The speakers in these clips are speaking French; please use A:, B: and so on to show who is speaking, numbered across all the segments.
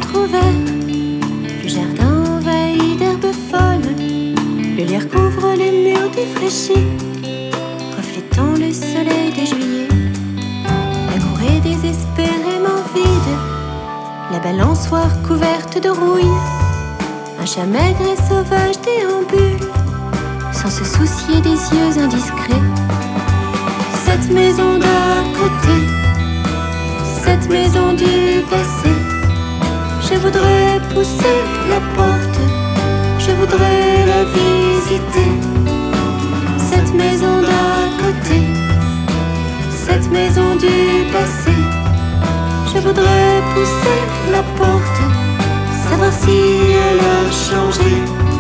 A: entr'ouvert, le jardin envahi d'herbes folles. Le lierre couvre les murs défraîchis, reflétant le soleil de juillet. La cour est désespérément vide, la balançoire couverte de rouille. Un chat maigre et sauvage déambule, sans se soucier des yeux indiscrets. Cette maison d'à côté, cette maison du passé, je voudrais pousser la porte, je voudrais la visiter. Cette maison d'à côté, cette maison du passé, je voudrais pousser la porte, savoir si elle a changé.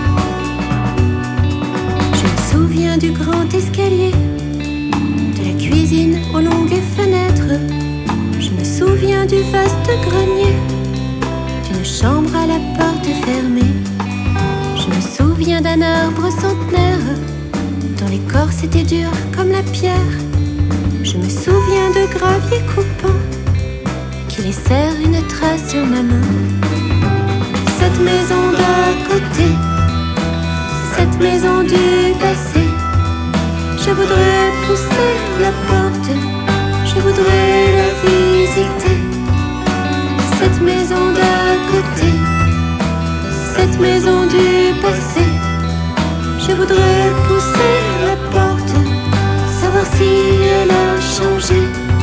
A: Je me souviens du grand escalier, de la cuisine aux longues fenêtres. Je me souviens du vaste grenier, d'une chambre à la porte fermée. Je me souviens d'un arbre centenaire, dont l'écorce était dure comme la pierre. Je me souviens de gravier coupant, qui laissèrent une trace sur ma main. Cette maison d'à côté, cette maison du passé, je voudrais pousser la porte, je voudrais la visiter. Cette maison d'à côté, cette maison du passé, je voudrais pousser la porte, savoir si elle a changé.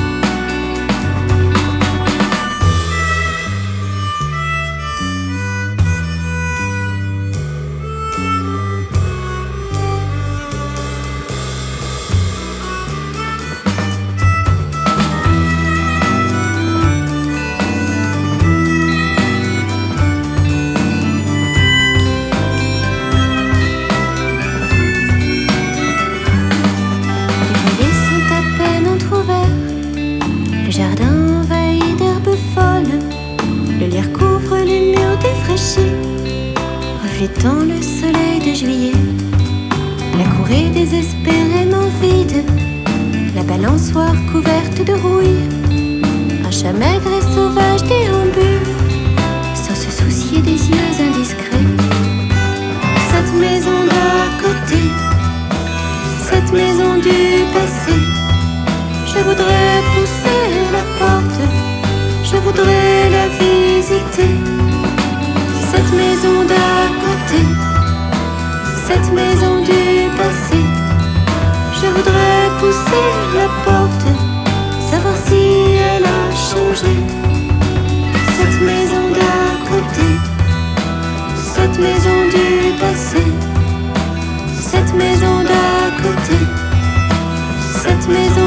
A: Reflétant le soleil de juillet. La cour est désespérément vide, la balançoire couverte de rouille. Un chat maigre et sauvage déambule, sans se soucier des yeux indiscrets. Cette maison d'à côté, cette maison du passé, je voudrais pousser la porte, je voudrais la visiter. Cette maison d'à côté, cette maison du passé, je voudrais pousser la porte, savoir si elle a changé. Cette maison d'à côté, cette maison du passé, cette maison d'à côté, cette maison